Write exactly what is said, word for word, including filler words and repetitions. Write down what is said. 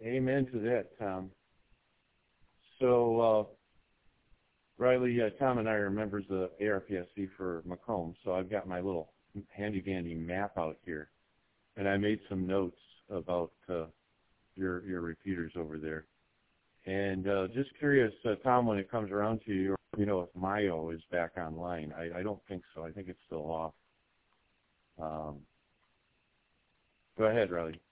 Amen to that, Tom. So, uh, Riley, uh, Tom and I are members of A R P S C for Macomb, so I've got my little handy-dandy map out here, and I made some notes about uh, your your repeaters over there. And uh, just curious, uh, Tom, when it comes around to you, you know, if Mayo is back online. I, I don't think so. I think it's still off. Um, go ahead, Riley.